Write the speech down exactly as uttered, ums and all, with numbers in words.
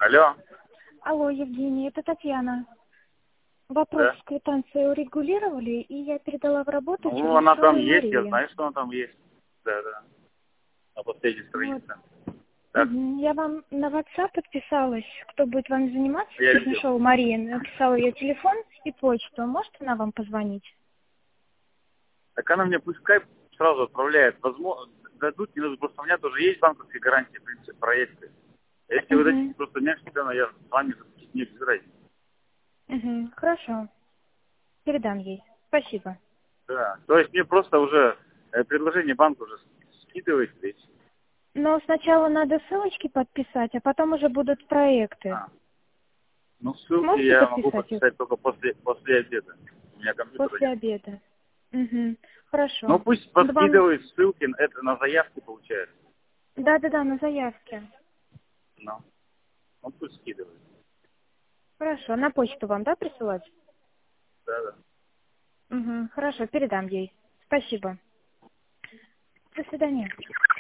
Алло. Алло, Евгений, это Татьяна. Вопрос Да. с квитанцией урегулировали, и я передала в работу Ну, через она там Шоу есть, я Марии. знаю, что она там есть. Да, да. На последней Вот. странице. Так, Мгм. Я вам на WhatsApp подписалась, кто будет вам заниматься я в видел. Шоу Марии. Написала ее телефон и почту. Может она вам позвонить? Так она мне пускай сразу отправляет. Возможно, дадут, не нужно. Просто у меня тоже есть банковские гарантии, в принципе, проекты. Если вы дадите Угу. просто мягкий цену, я с вами заплатить не собираюсь. Угу. Хорошо. Передам ей. Спасибо. Да. То есть мне просто уже э, предложение банка уже скидываете, да и всё. Но сначала надо ссылочки подписать, а потом уже будут проекты. А. Ну, ссылки Сможете я могу подписать их подписать только после, после обеда. У меня компьютера после нет. обеда? Угу. Ну, Хорошо. пусть Вам... подкидывают ссылки, это на заявки получается. Да-да-да, на заявке. Ну, ну пусть скидывают. Хорошо. На почту вам, да, присылать? Да, да. Угу. Хорошо, передам ей. Спасибо. До свидания.